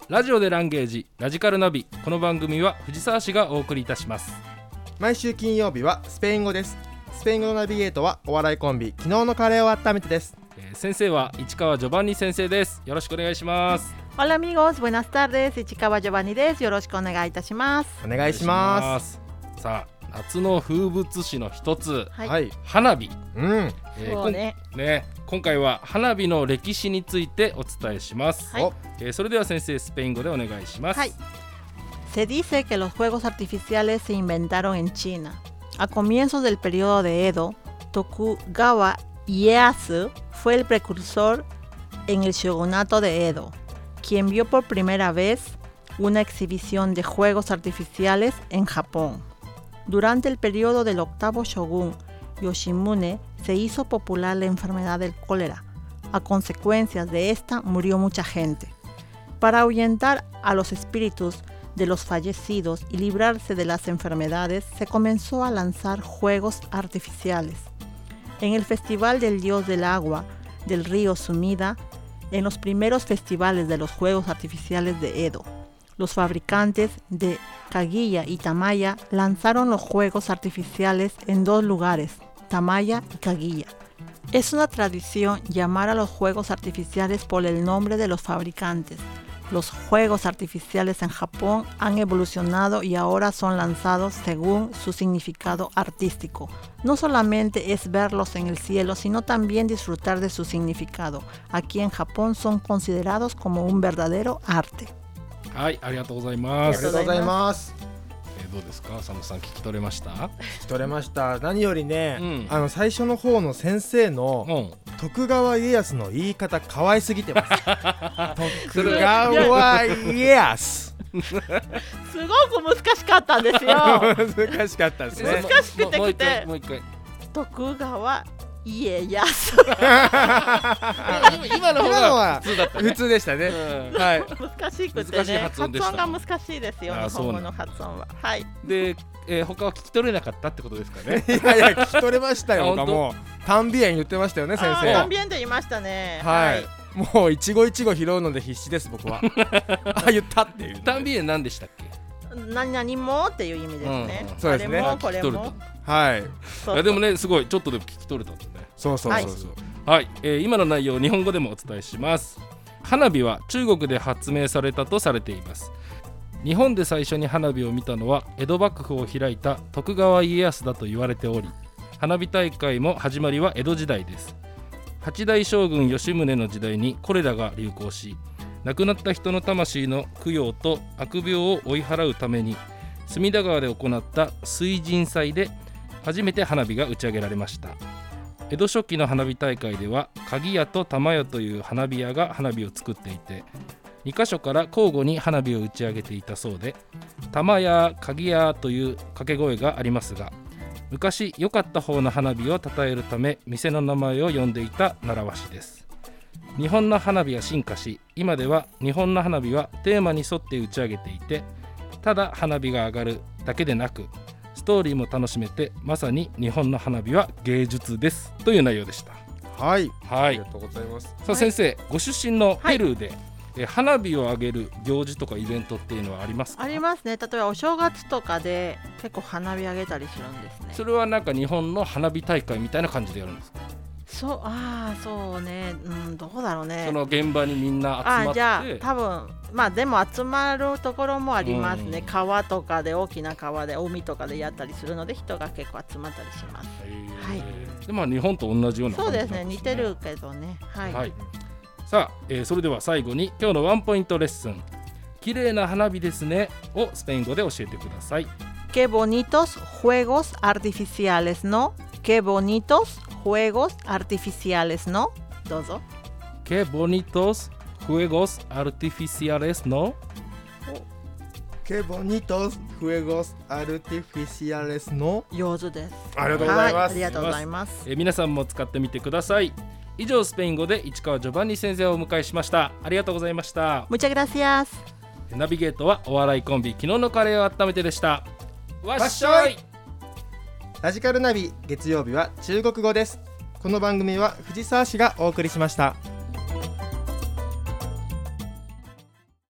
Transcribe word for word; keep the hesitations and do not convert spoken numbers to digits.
ラジオでランゲージラジカルナビ。この番組は藤沢市がお送りいたします。 毎週金曜日はスペイン語です。スペイン語のナビゲートはお笑いコンビ昨日のカレーを温めてです。 えー、先生は市川ジョバンニ先生です。よろしくお願いします。 Hola amigos, buenas tardes. 市川ジョバンニです。よろしくお願いいたします。 お願いします。 さあ、夏の風物詩の一つ、 はい、 花火、 うんえーそうねね、今回は花火の歴史についてお伝えします。 はい、 えー、それでは先生、スペイン語でお願いします。 はい、Se dice que los fuegos artificiales se inventaron en China. A comienzos del periodo de Edo, Tokugawa Ieyasu fue el precursor en el shogunato de Edo, quien vio por primera vez una exhibición de fuegos artificiales en Japón. Durante el periodo del octavo shogun, Yoshimune, se hizo popular la enfermedad del cólera. A consecuencias de esta murió mucha gente. Para ahuyentar a los espíritus de los fallecidos y librarse de las enfermedades, se comenzó a lanzar fuegos artificiales. En el Festival del Dios del Agua del río Sumida, en los primeros festivales de los fuegos artificiales de Edo, los fabricantes de Kagiya y Tamaya lanzaron los fuegos artificiales en dos lugares, Tamaya y Kagiya. Es una tradición llamar a los fuegos artificiales por el nombre de los fabricantes. Los fuegos artificiales en Japón han evolucionado y ahora son lanzados según su significado artístico. No solamente es verlos en el cielo, sino también disfrutar de su significado. Aquí en Japón son considerados como un verdadero arte. はい、ありがとうございまあす。 りがとうございます。 えー、どうですか、佐野さん、聞き取れました？ 聞き取れました。何よりね、 うん、 あの最初の方の先生の、うん、徳川家康の言い方可愛すぎてます徳川家康すごく難しかったんですよ難しかったですね。 難しくてくてもう一回徳川家康今の方が普通だった、ね、 普通でしたね、 うん、 はい、 難しくてね、発音が難しいですよ、日本語の発音は。はい。 で、えー、他は聞き取れなかったってことですかね。 いやいや、聞き取れましたよ。他も単美園言ってましたよね、先生。 単美園で言いましたね。 はい、はい、もう一期一会拾うので必死です、僕は。あ、言ったっていう。 単美園何でしたっけ？ 何々もっていう意味ですね。 うん、そうですね。 あれもこれも。 はい。 いやでもね、すごいちょっとでも聞き取れたんだね。 そうそうそうそう。 はい、はい、えー、今の内容を日本語でもお伝えします。花火は中国で発明されたとされています。日本で最初に花火を見たのは江戸幕府を開いた徳川家康だと言われており、花火大会も始まりは江戸時代です。八代将軍吉宗の時代にコレラが流行し、亡くなった人の魂の供養と悪病を追い払うために隅田川で行った水神祭で初めて花火が打ち上げられました。江戸初期の花火大会では鍵屋と玉屋という花火屋が花火を作っていて、にカ所から交互に花火を打ち上げていたそうで、玉屋鍵屋という掛け声がありますが、昔良かった方の花火を称えるため店の名前を呼んでいた習わしです。日本の花火は進化し、今では日本の花火はテーマに沿って打ち上げていて、ただ花火が上がるだけでなくストーリーも楽しめて、まさに日本の花火は芸術ですという内容でした。 はい、 はい、 ありがとうございます。 さあ、はい、先生、ご出身のペルーで、はい、え花火を上げる行事とかイベントっていうのはありますか？ ありますね。例えばお正月とかで結構花火上げたりするんですね。 それはなんか日本の花火大会みたいな感じでやるんですか？ そう、ああ、そうね、うん、どうだろうね。 その現場にみんな集まって、 あ、じゃあ多分まあでも集まるところもありますね、うん、川とかで、大きな川で海とかでやったりするので人が結構集まったりします。はい。 で、まあ日本と同じような感じなんですね。 そうですね、似てるけどね。はい、はい、 さあ、えー、それでは最後に今日のワンポイントレッスン、綺麗な花火ですねをスペイン語で教えてください。 Qué bonitos juegos artificiales, ¿no? Qué bonitos juegos artificiales, ¿no? どうぞ。 Qué bonitos juegos artificiales, ¿no? Qué bonitos juegos artificiales, ¿no? 上手です。 ありがとうございます。 はい、ありがとうございます。 えー、皆さんも使ってみてください。以上、スペイン語で市川ジョバンニ先生をお迎えしました。ありがとうございました。 Muchas gracias。 ナビゲートはお笑いコンビ昨日のカレーを温めてでした。わっしょい。 ラジカルナビ、月曜日は中国語です。この番組は藤沢市がお送りしました。